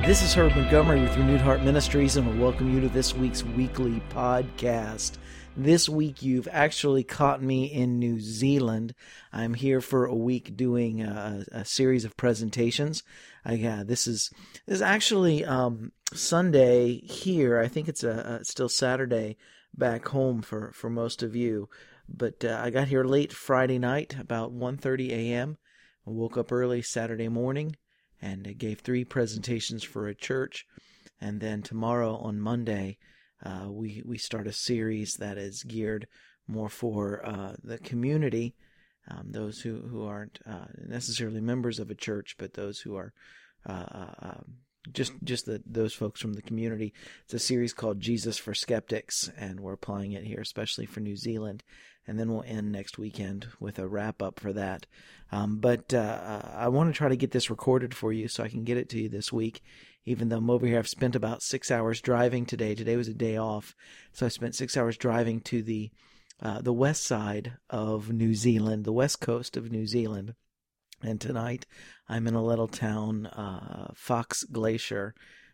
This is Herb Montgomery with Renewed Heart Ministries, and we'll welcome you to this week's weekly podcast. This week, you've actually caught me in New Zealand. I'm here for a week doing a series of presentations. This is actually Sunday here. I think it's still Saturday back home for most of you. But I got here late Friday night, about 1:30 a.m. I woke up early Saturday morning and gave 3 presentations for a church. And then tomorrow on Monday, we start a series that is geared more for the community, those who aren't necessarily members of a church, but those who are those folks from the community. It's a series called Jesus for Skeptics, and we're applying it here, especially for New Zealand. And then we'll end next weekend with a wrap-up for that. But I want to try to get this recorded for you so I can get it to you this week. Even though I'm over here, I've spent about 6 hours driving today. Today was a day off, so I spent 6 hours driving to the west side of New Zealand, the west coast of New Zealand. And tonight I'm in a little town, Fox Glacier,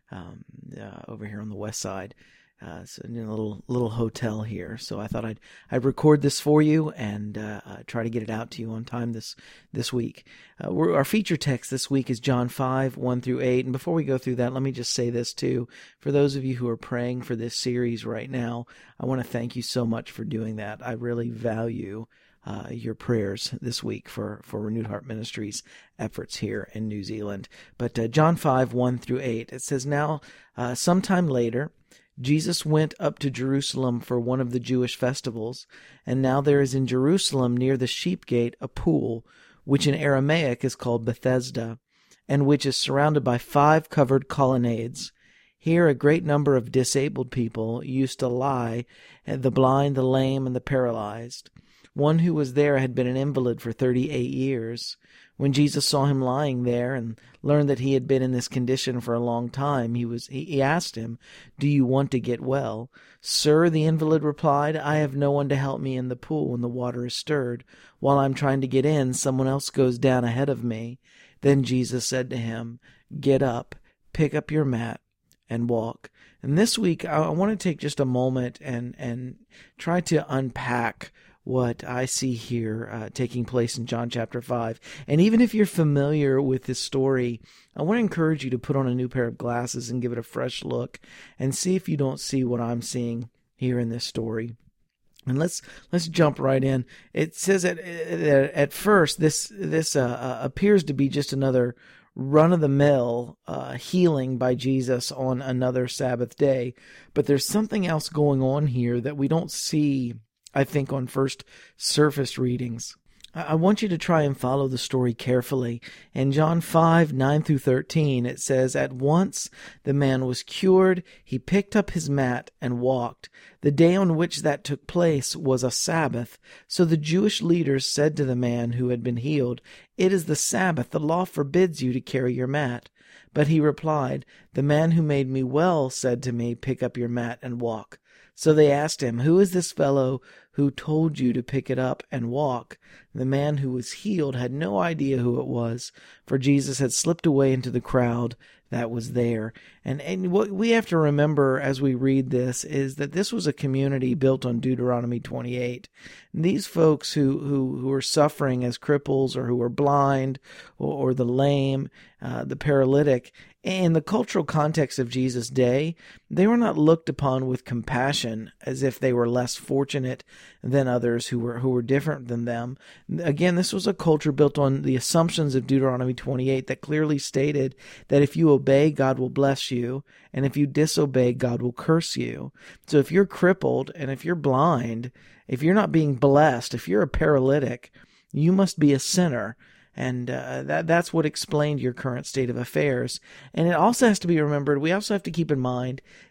over here on the west side. So in a little hotel here. So I thought I'd record this for you and try to get it out to you on time this week. Our feature text this week is John 5, 1 through 8. And before we go through that, let me just say this too. For those of you who are praying for this series right now, I want to thank you so much for doing that. I really value your prayers this week for Renewed Heart Ministries efforts here in New Zealand. But John 5, 1 through 8, it says, Now, sometime later, Jesus went up to Jerusalem for one of the Jewish festivals, and now there is in Jerusalem near the sheep gate a pool, which in Aramaic is called Bethesda, and which is surrounded by 5 covered colonnades. Here a great number of disabled people used to lie, the blind, the lame, and the paralyzed. One who was there had been an invalid for 38 years. When Jesus saw him lying there and learned that he had been in this condition for a long time, he asked him, "Do you want to get well?" "Sir," the invalid replied, "I have no one to help me in the pool when the water is stirred. While I'm trying to get in, someone else goes down ahead of me." Then Jesus said to him, "Get up, pick up your mat, and walk." And this week, I want to take just a moment and try to unpack what I see here taking place in John chapter 5. And even if you're familiar with this story, I want to encourage you to put on a new pair of glasses and give it a fresh look and see if you don't see what I'm seeing here in this story. And let's jump right in. It says that at first this appears to be just another run-of-the-mill healing by Jesus on another Sabbath day, but there's something else going on here that we don't see, I think, on first surface readings. I want you to try and follow the story carefully. In John 5, 9 through 13, it says, At once the man was cured. He picked up his mat and walked. The day on which that took place was a Sabbath. So the Jewish leaders said to the man who had been healed, "It is the Sabbath. The law forbids you to carry your mat." But he replied, "The man who made me well said to me, 'Pick up your mat and walk.'" So they asked him, "Who is this fellow who told you to pick it up and walk?" The man who was healed had no idea who it was, for Jesus had slipped away into the crowd that was there. And what we have to remember as we read this is that this was a community built on Deuteronomy 28. And these folks who were suffering as cripples, or who were blind, or the lame, the paralytic, in the cultural context of Jesus' day, they were not looked upon with compassion as if they were less fortunate than others who were different than them. Again, this was a culture built on the assumptions of Deuteronomy 28 that clearly stated that if you obey, God will bless you, and if you disobey, God will curse you. So if you're crippled and if you're blind, if you're not being blessed, if you're a paralytic, you must be a sinner. And that's what explained your current state of affairs. And it also has to be remembered, we also have to keep in mind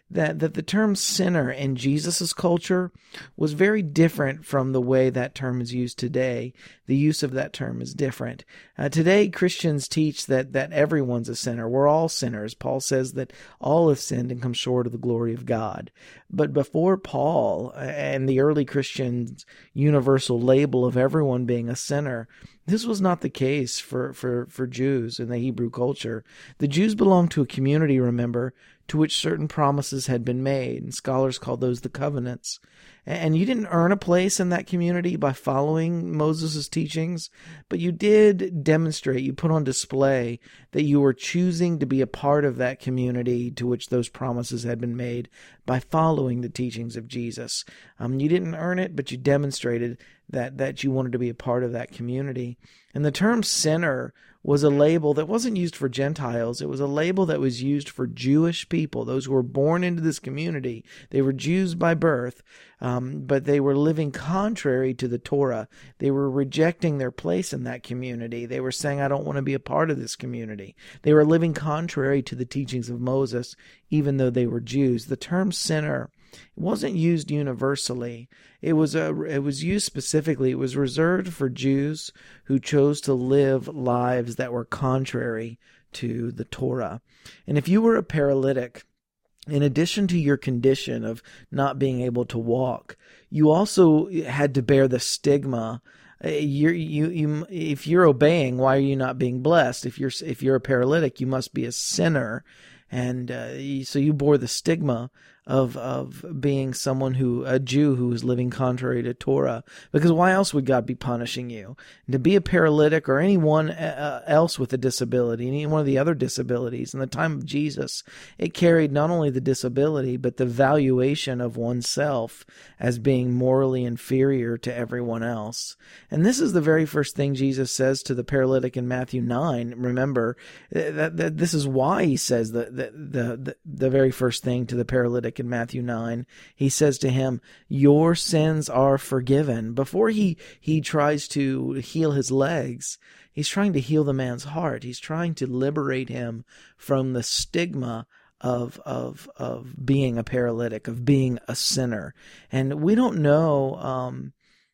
that the term sinner in Jesus's culture was very different from the way that term is used today. The use of that term is different. Today, Christians teach that everyone's a sinner. We're all sinners. Paul says that all have sinned and come short of the glory of God. But before Paul and the early Christians' universal label of everyone being a sinner, this was not the case for Jews in the Hebrew culture. The Jews belonged to a community, remember, to which certain promises had been made, and scholars call those the covenants. And you didn't earn a place in that community by following Moses' teachings, but you did demonstrate, you put on display that you were choosing to be a part of that community to which those promises had been made by following the teachings of Jesus. You didn't earn it, but you demonstrated that you wanted to be a part of that community. And the term sinner was a label that wasn't used for Gentiles. It was a label that was used for Jewish people, those who were born into this community. They were Jews by birth, but they were living contrary to the Torah. They were rejecting their place in that community. They were saying, I don't want to be a part of this community. They were living contrary to the teachings of Moses, even though they were Jews. The term sinner, it wasn't used universally. It was used specifically. It was reserved for Jews who chose to live lives that were contrary to the Torah. And if you were a paralytic, in addition to your condition of not being able to walk, you also had to bear the stigma. If you're obeying, why are you not being blessed? If you're a paralytic, you must be a sinner. And so you bore the stigma of being a Jew who was living contrary to Torah. Because why else would God be punishing you? And to be a paralytic or anyone else with a disability, any one of the other disabilities, in the time of Jesus, it carried not only the disability, but the valuation of oneself as being morally inferior to everyone else. And this is the very first thing Jesus says to the paralytic in Matthew 9. Remember, that this is why he says the very first thing to the paralytic in Matthew 9. He says to him, your sins are forgiven. Before he tries to heal his legs, he's trying to heal the man's heart. He's trying to liberate him from the stigma of being a paralytic, of being a sinner. And we don't know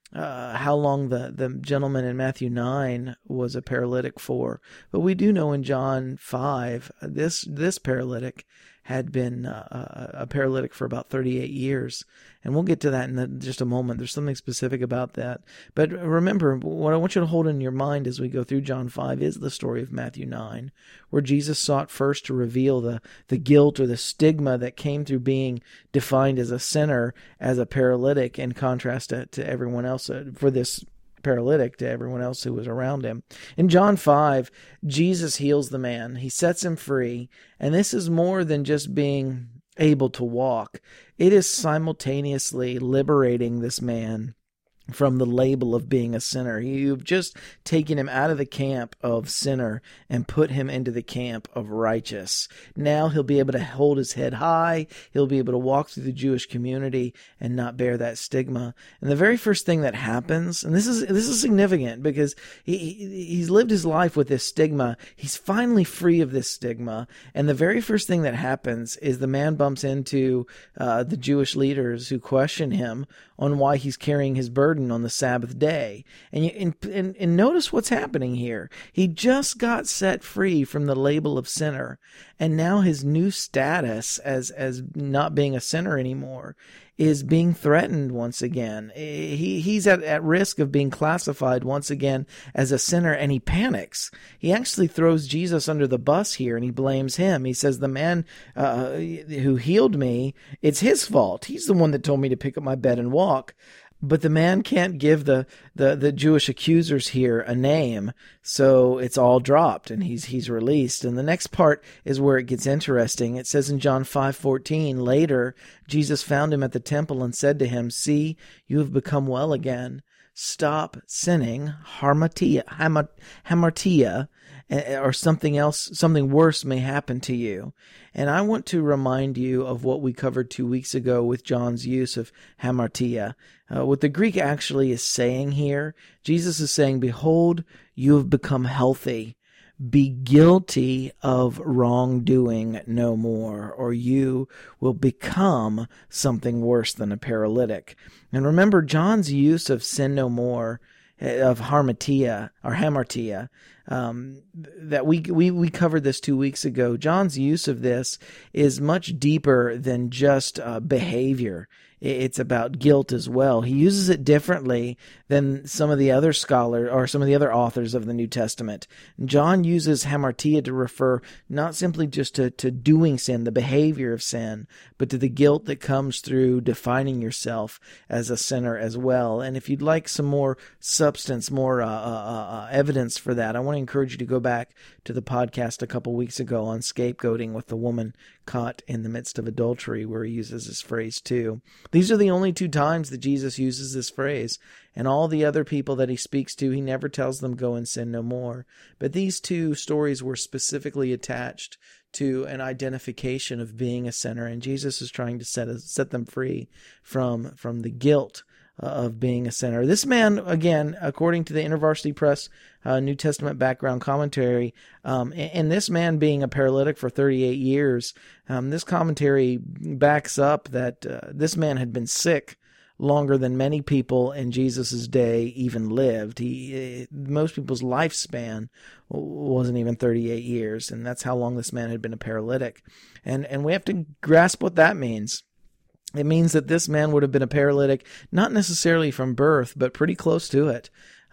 how long the gentleman in Matthew 9 was a paralytic for, but we do know in John 5, this paralytic had been a paralytic for about 38 years. And we'll get to that in just a moment. There's something specific about that. But remember, what I want you to hold in your mind as we go through John 5 is the story of Matthew 9, where Jesus sought first to reveal the guilt or the stigma that came through being defined as a sinner, as a paralytic, in contrast to everyone else, for this paralytic to everyone else who was around him. In John 5, Jesus heals the man. He sets him free. And this is more than just being able to walk. It is simultaneously liberating this man from the label of being a sinner. You've just taken him out of the camp of sinner and put him into the camp of righteous. Now he'll be able to hold his head high. He'll be able to walk through the Jewish community and not bear that stigma. And the very first thing that happens, and this is significant because he's lived his life with this stigma. He's finally free of this stigma. And the very first thing that happens is the man bumps into the Jewish leaders who question him on why he's carrying his burden on the Sabbath day. And notice what's happening here. He just got set free from the label of sinner, and now his new status as not being a sinner anymore is being threatened once again. He's at risk of being classified once again as a sinner, and he panics. He actually throws Jesus under the bus here, and he blames him. He says, the man who healed me, it's his fault. He's the one that told me to pick up my bed and walk. But the man can't give the Jewish accusers here a name, so it's all dropped, and he's released. And the next part is where it gets interesting. It says in John 5:14, later Jesus found him at the temple and said to him, "See, you have become well again. Stop sinning, hamartia, or something else, something worse may happen to you." And I want to remind you of what we covered 2 weeks ago with John's use of hamartia. What the Greek actually is saying here, Jesus is saying, behold, you have become healthy. be guilty of wrongdoing no more, or you will become something worse than a paralytic. And remember, John's use of sin no more, of hamartia, that we covered this 2 weeks ago. John's use of this is much deeper than just behavior. It's about guilt as well. He uses it differently than some of the other scholars or some of the other authors of the New Testament. John uses hamartia to refer not simply just to doing sin, the behavior of sin, but to the guilt that comes through defining yourself as a sinner as well. And if you'd like some more substance, more evidence for that, I want to encourage you to go back to the podcast a couple weeks ago on scapegoating with the woman caught in the midst of adultery, where he uses this phrase too. These are the only 2 times that Jesus uses this phrase, and all the other people that he speaks to, he never tells them go and sin no more. But these 2 stories were specifically attached to an identification of being a sinner, and Jesus is trying to set them free from the guilt of being a sinner. This man, again, according to the InterVarsity Press New Testament background commentary, and this man being a paralytic for 38 years, this commentary backs up that this man had been sick longer than many people in Jesus' day even lived. Most people's lifespan wasn't even 38 years, and that's how long this man had been a paralytic. And we have to grasp what that means. It means that this man would have been a paralytic, not necessarily from birth, but pretty close to it.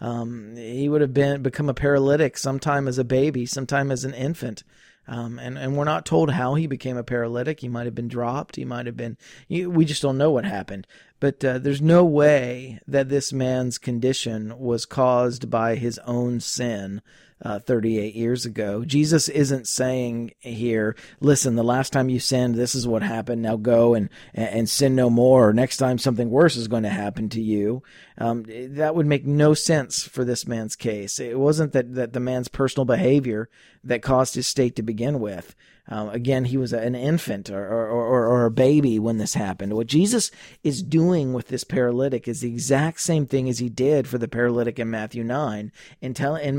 He would have become a paralytic sometime as a baby, sometime as an infant. And we're not told how he became a paralytic. He might have been dropped. He might have been, we just don't know what happened. But there's no way that this man's condition was caused by his own sin 38 years ago. Jesus isn't saying here, listen, the last time you sinned, this is what happened. Now go and sin no more. Or next time something worse is going to happen to you. That would make no sense for this man's case. It wasn't that the man's personal behavior that caused his state to begin with. Again, he was an infant or a baby when this happened. What Jesus is doing with this paralytic is the exact same thing as he did for the paralytic in Matthew 9. In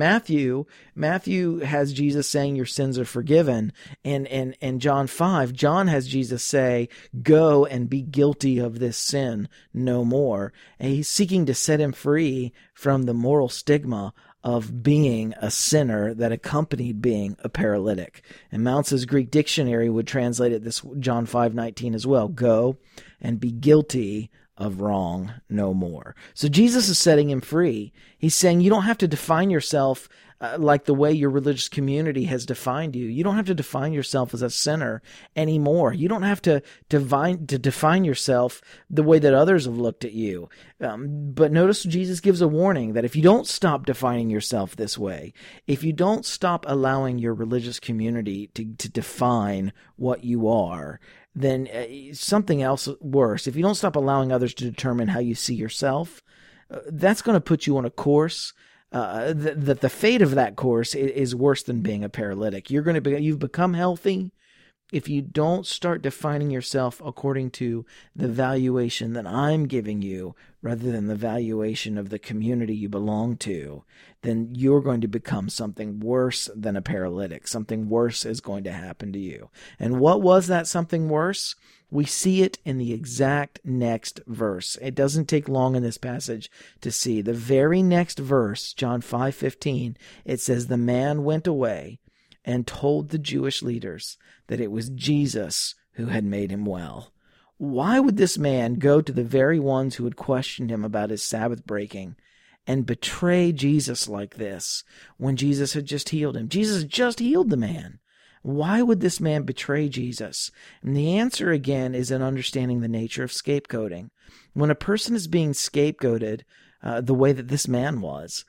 Matthew has Jesus saying your sins are forgiven. In John 5, John has Jesus say, go and be guilty of this sin no more. And he's seeking to set him free from the moral stigma of being a sinner that accompanied being a paralytic. And Mounce's Greek dictionary would translate it this John 5:19 as well. Go and be guilty of wrong no more. So Jesus is setting him free. He's saying you don't have to define yourself like the way your religious community has defined you. You don't have to define yourself as a sinner anymore. You don't have to define yourself the way that others have looked at you. But notice Jesus gives a warning that if you don't stop defining yourself this way, if you don't stop allowing your religious community to define what you are, then something else worse. If you don't stop allowing others to determine how you see yourself, that's going to put you on a course that the fate of that course is worse than being a paralytic. You've become healthy if you don't start defining yourself according to the valuation that I'm giving you rather than the valuation of the community you belong to. Then you're going to become something worse than a paralytic. Something worse is going to happen to you. And what was that something worse? We see it in the exact next verse. It doesn't take long in this passage to see. The very next verse, John 5:15, it says, the man went away and told the Jewish leaders that it was Jesus who had made him well. Why would this man go to the very ones who had questioned him about his Sabbath breaking and betray Jesus like this when Jesus had just healed him? Jesus just healed the man. Why would this man betray Jesus? And the answer, again, is in understanding the nature of scapegoating. When a person is being scapegoated the way that this man was,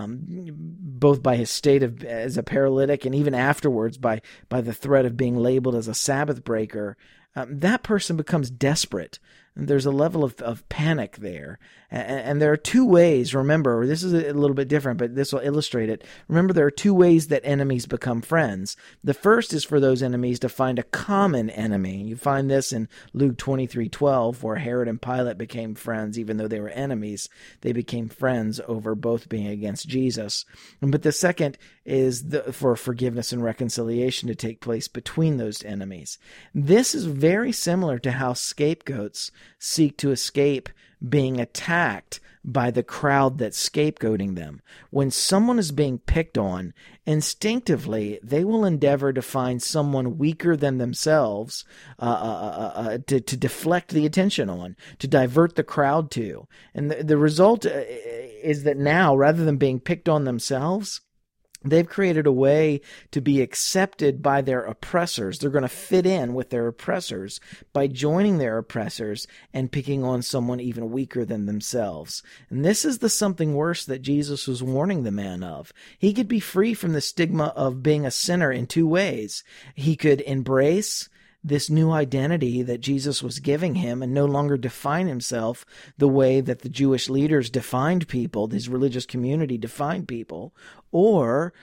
both by his state as a paralytic and even afterwards by the threat of being labeled as a Sabbath breaker, that person becomes desperate. There's a level of panic there. And there are two ways, remember, this is a little bit different, but this will illustrate it. Remember, there are two ways that enemies become friends. The first is for those enemies to find a common enemy. You find this in Luke 23:12, where Herod and Pilate became friends, even though they were enemies. They became friends over both being against Jesus. But the second is for forgiveness and reconciliation to take place between those enemies. This is very similar to how scapegoats seek to escape being attacked by the crowd that's scapegoating them. When someone is being picked on, instinctively they will endeavor to find someone weaker than themselves to deflect the attention on, to divert the crowd to. And the result is that now, rather than being picked on themselves, they've created a way to be accepted by their oppressors. They're going to fit in with their oppressors by joining their oppressors and picking on someone even weaker than themselves. And this is the something worse that Jesus was warning the man of. He could be free from the stigma of being a sinner in two ways. He could embrace this new identity that Jesus was giving him and no longer define himself the way that the Jewish leaders defined people, this religious community defined people, or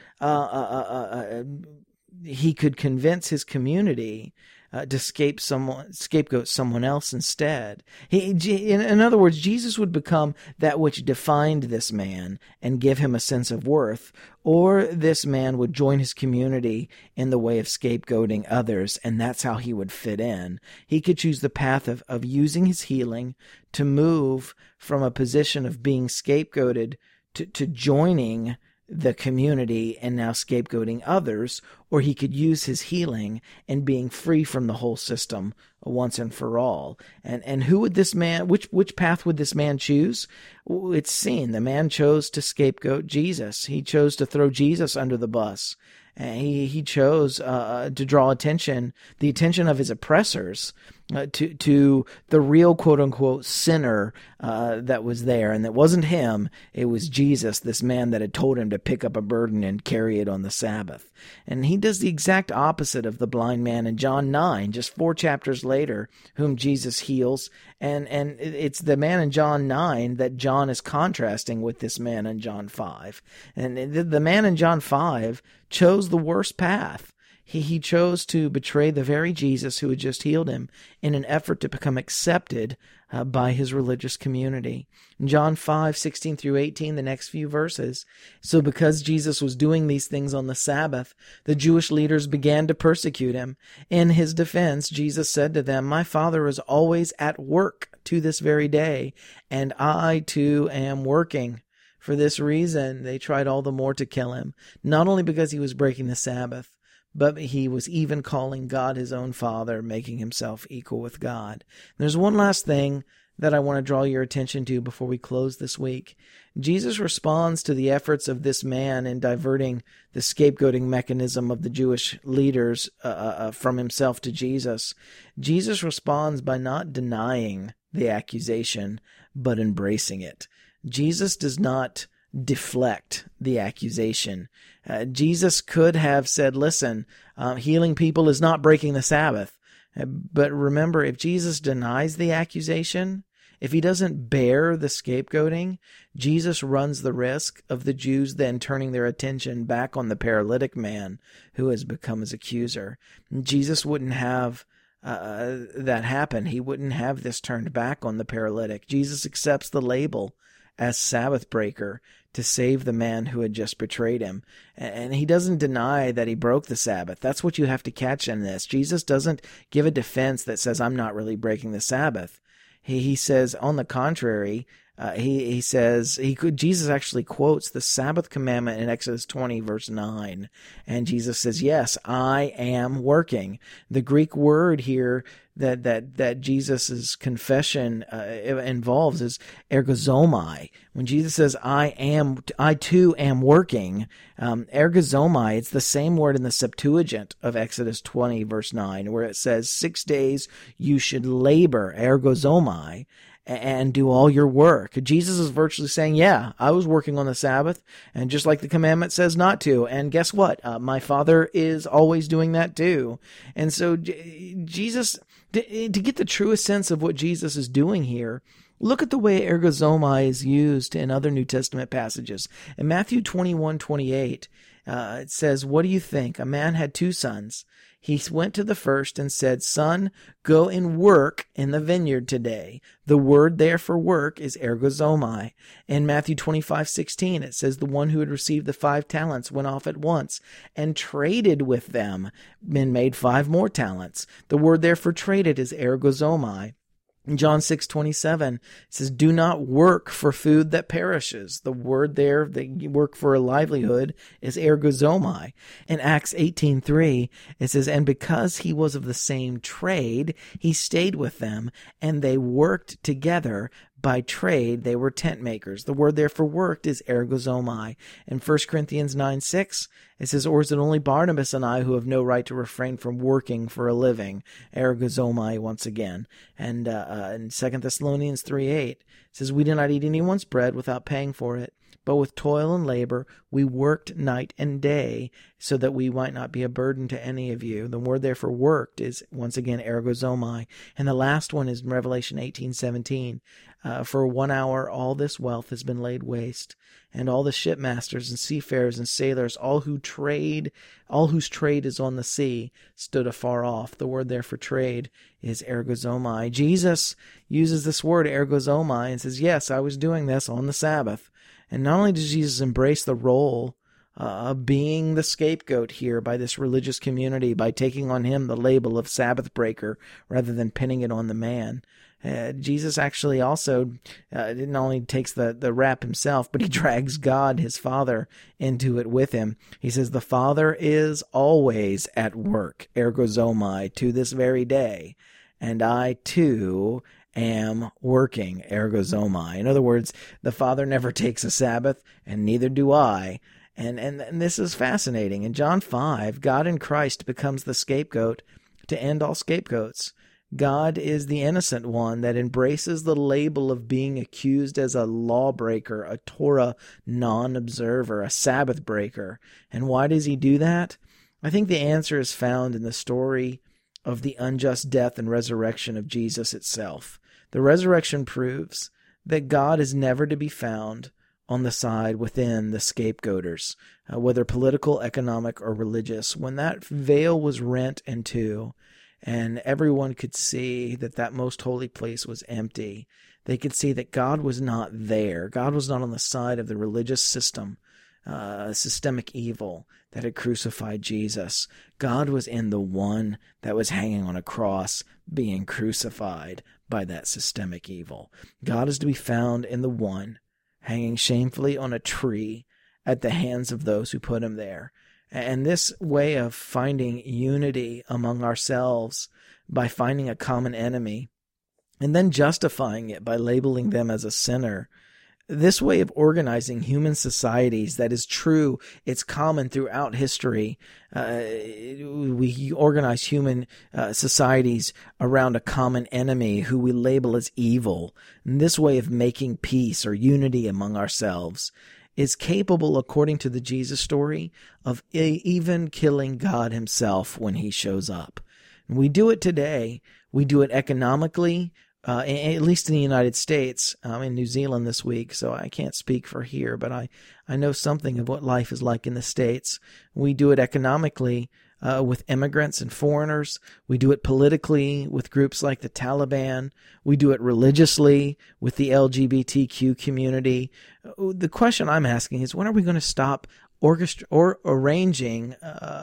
he could convince his community to scapegoat someone else instead. In other words, Jesus would become that which defined this man and give him a sense of worth, or this man would join his community in the way of scapegoating others, and that's how he would fit in. He could choose the path of using his healing to move from a position of being scapegoated to joining the community and now scapegoating others, or he could use his healing and being free from the whole system once and for all. And who would this man, which path would this man choose? It's seen. The man chose to scapegoat Jesus. He chose to throw Jesus under the bus. He chose to draw the attention of his oppressors to the real quote-unquote sinner that was there. And that wasn't him. It was Jesus, this man that had told him to pick up a burden and carry it on the Sabbath. And he does the exact opposite of the blind man in John 9, just 4 chapters later, whom Jesus heals. And it's the man in John 9 that John is contrasting with this man in John 5. And the man in John 5 chose the worst path. He chose to betray the very Jesus who had just healed him in an effort to become accepted by his religious community. In John 5:16 through 18, the next few verses. So because Jesus was doing these things on the Sabbath, the Jewish leaders began to persecute him. In his defense, Jesus said to them, "My Father is always at work to this very day, and I too am working." For this reason, they tried all the more to kill him, not only because he was breaking the Sabbath, but he was even calling God his own Father, making himself equal with God. There's one last thing that I want to draw your attention to before we close this week. Jesus responds to the efforts of this man in diverting the scapegoating mechanism of the Jewish leaders from himself to Jesus. Jesus responds by not denying the accusation, but embracing it. Jesus does not deflect the accusation. Jesus could have said, listen, healing people is not breaking the Sabbath. But remember, if Jesus denies the accusation, if he doesn't bear the scapegoating, Jesus runs the risk of the Jews then turning their attention back on the paralytic man who has become his accuser. Jesus wouldn't have that happen. He wouldn't have this turned back on the paralytic. Jesus accepts the label as Sabbath breaker to save the man who had just betrayed him. And he doesn't deny that he broke the Sabbath. That's what you have to catch in this. Jesus doesn't give a defense that says, I'm not really breaking the Sabbath. He says, on the contrary, he says, Jesus actually quotes the Sabbath commandment in Exodus 20, verse 9. And Jesus says, yes, I am working. The Greek word here that Jesus' confession involves is ergozomai. When Jesus says, I too am working, ergozomai, it's the same word in the Septuagint of Exodus 20, verse 9, where it says, 6 days you should labor, ergozomai, and do all your work. Jesus is virtually saying, yeah, I was working on the Sabbath, and just like the commandment says not to. And guess what? My Father is always doing that too. And so Jesus To get the truest sense of what Jesus is doing here, look at the way ergozomai is used in other New Testament passages. In Matthew 21:28, it says, "What do you think? A man had 2 sons. He went to the first and said, 'Son, go and work in the vineyard today.' The word there for work is ergozomai." In Matthew 25:16, it says, "The one who had received the 5 talents went off at once and traded with them and made 5 more talents." The word there for traded is ergozomai. In John 6:27, it says, "Do not work for food that perishes." The word there that you work for a livelihood is ergozomai. In Acts 18:3, it says, "And because he was of the same trade, he stayed with them, and they worked together. By trade, they were tent makers." The word there for worked is ergozomai. In 1 Corinthians 9:6, it says, "Or is it only Barnabas and I who have no right to refrain from working for a living?" Ergozomai once again. And in 2 Thessalonians 3:8, it says, "We did not eat anyone's bread without paying for it, but with toil and labor we worked night and day so that we might not be a burden to any of you." The word there for worked is once again ergozomai. And the last one is in Revelation 18:17. "For 1 hour all this wealth has been laid waste, and all the shipmasters and seafarers and sailors, all whose trade is on the sea, stood afar off." The word there for trade is ergozomai. Jesus uses this word ergozomai and says, yes, I was doing this on the Sabbath. And not only does Jesus embrace the role of being the scapegoat here by this religious community, by taking on him the label of Sabbath breaker rather than pinning it on the man, Jesus actually also not only takes the rap himself, but he drags God, his Father, into it with him. He says, "The Father is always at work, ergozomai, to this very day, and I too am working, ergozomai." In other words, the Father never takes a Sabbath, and neither do I. And this is fascinating. In John 5, God in Christ becomes the scapegoat to end all scapegoats. God is the innocent one that embraces the label of being accused as a lawbreaker, a Torah non-observer, a Sabbath breaker. And why does he do that? I think the answer is found in the story of the unjust death and resurrection of Jesus itself. The resurrection proves that God is never to be found on the side within the scapegoaters, whether political, economic, or religious. When that veil was rent in two, and everyone could see that that most holy place was empty, they could see that God was not there. God was not on the side of the religious system, systemic evil that had crucified Jesus. God was in the one that was hanging on a cross, being crucified by that systemic evil. God is to be found in the one hanging shamefully on a tree at the hands of those who put him there. And this way of finding unity among ourselves by finding a common enemy and then justifying it by labeling them as a sinner, this way of organizing human societies that is true, it's common throughout history. We organize human societies around a common enemy who we label as evil. And this way of making peace or unity among ourselves is capable, according to the Jesus story, of even killing God himself when he shows up. And we do it today. We do it economically, at least in the United States. I'm in New Zealand this week, so I can't speak for here, but I know something of what life is like in the States. We do it economically with immigrants and foreigners. We do it politically with groups like the Taliban. We do it religiously with the LGBTQ community. The question I'm asking is, when are we going to stop organizing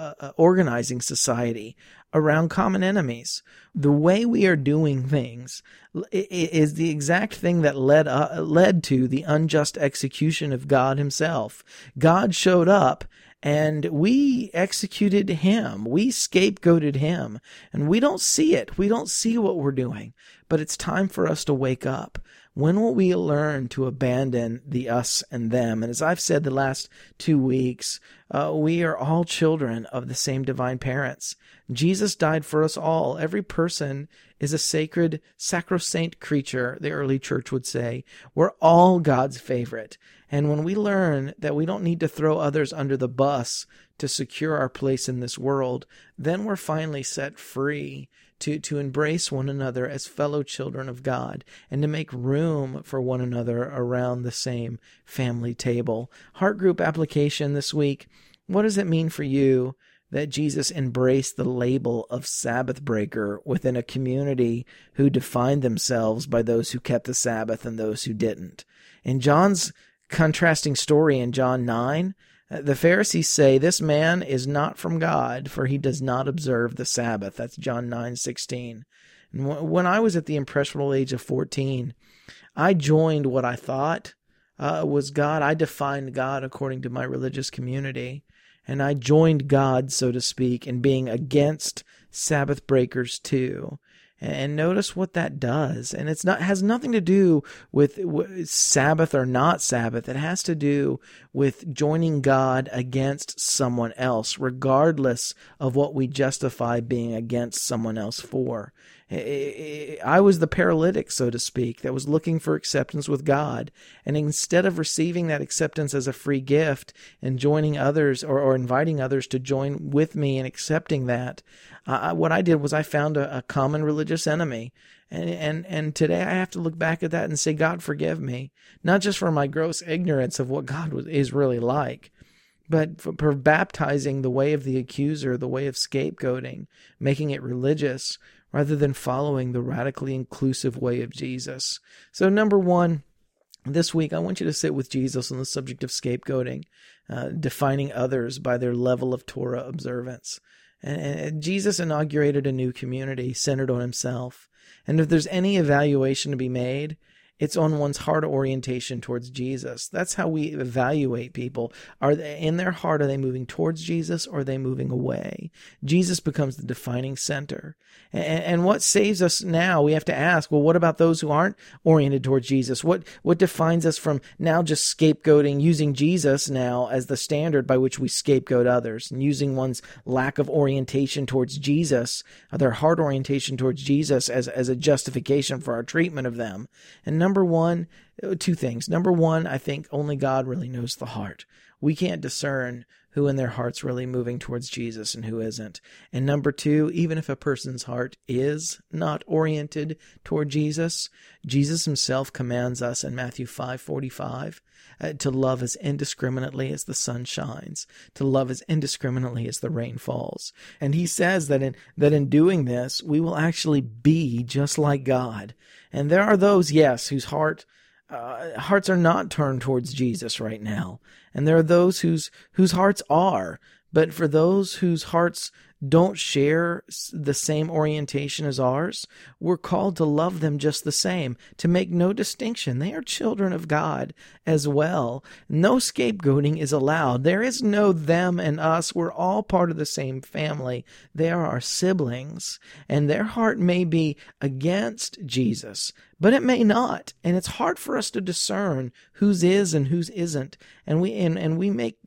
society around common enemies? The way we are doing things is the exact thing that led to the unjust execution of God himself. God showed up and we executed him. We scapegoated him. And we don't see it. We don't see what we're doing. But it's time for us to wake up. When will we learn to abandon the us and them? And as I've said the last 2 weeks, we are all children of the same divine parents. Jesus died for us all. Every person is a sacred, sacrosanct creature, the early church would say. We're all God's favorite. And when we learn that we don't need to throw others under the bus to secure our place in this world, then we're finally set free to embrace one another as fellow children of God, and to make room for one another around the same family table. Heart group application this week. What does it mean for you that Jesus embraced the label of Sabbath breaker within a community who defined themselves by those who kept the Sabbath and those who didn't? In John's contrasting story in John 9, the Pharisees say, "This man is not from God, for he does not observe the Sabbath." That's John 9:16. And when I was at the impressionable age of 14, I joined what I thought was God. I defined God according to my religious community. And I joined God, so to speak, in being against Sabbath breakers too. And notice what that does. And has nothing to do with Sabbath or not Sabbath. It has to do with joining God against someone else, regardless of what we justify being against someone else for. I was the paralytic, so to speak, that was looking for acceptance with God. And instead of receiving that acceptance as a free gift and joining others or inviting others to join with me in accepting that, what I did was I found a common religious enemy. And today I have to look back at that and say, God, forgive me, not just for my gross ignorance of what God is really like, but for baptizing the way of the accuser, the way of scapegoating, making it religious, rather than following the radically inclusive way of Jesus. So number one, this week, I want you to sit with Jesus on the subject of scapegoating, defining others by their level of Torah observance. And Jesus inaugurated a new community centered on himself. And if there's any evaluation to be made, it's on one's heart orientation towards Jesus. That's how we evaluate people. Are they, in their heart, are they moving towards Jesus or are they moving away? Jesus becomes the defining center. And what saves us now, we have to ask, well, what about those who aren't oriented towards Jesus? What defines us from now just scapegoating, using Jesus now as the standard by which we scapegoat others, and using one's lack of orientation towards Jesus, their heart orientation towards Jesus as a justification for our treatment of them? And number one, two things. Number one, I think only God really knows the heart. We can't discern who in their heart's really moving towards Jesus and who isn't. And number two, even if a person's heart is not oriented toward Jesus, Jesus himself commands us in Matthew 5:45 to love as indiscriminately as the sun shines, to love as indiscriminately as the rain falls. And he says that in doing this, we will actually be just like God. And there are those, yes, whose hearts are not turned towards Jesus right now. And there are those whose hearts are. But for those whose hearts don't share the same orientation as ours, we're called to love them just the same, to make no distinction. They are children of God as well. No scapegoating is allowed. There is no them and us. We're all part of the same family. They are our siblings, and their heart may be against Jesus, but it may not. And it's hard for us to discern whose is and whose isn't. And we make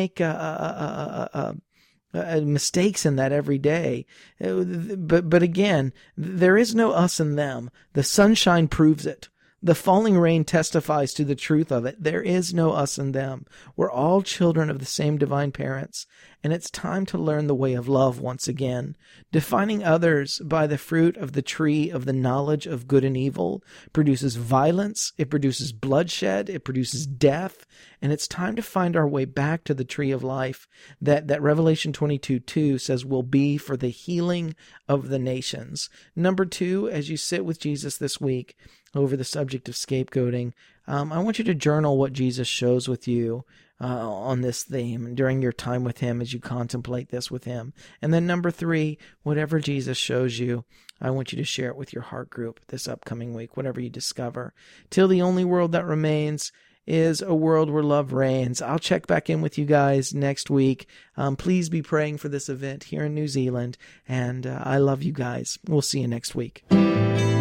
mistakes in that every day. But again, there is no us and them. The sunshine proves it. The falling rain testifies to the truth of it. There is no us and them. We're all children of the same divine parents, and it's time to learn the way of love once again. Defining others by the fruit of the tree of the knowledge of good and evil produces violence, it produces bloodshed, it produces death, and it's time to find our way back to the tree of life that Revelation 22:2 says will be for the healing of the nations. Number two, as you sit with Jesus this week over the subject of scapegoating, I want you to journal what Jesus shows with you on this theme during your time with him as you contemplate this with him. And then number three, whatever Jesus shows you, I want you to share it with your heart group this upcoming week, whatever you discover. Till the only world that remains is a world where love reigns. I'll check back in with you guys next week. Please be praying for this event here in New Zealand. And I love you guys. We'll see you next week.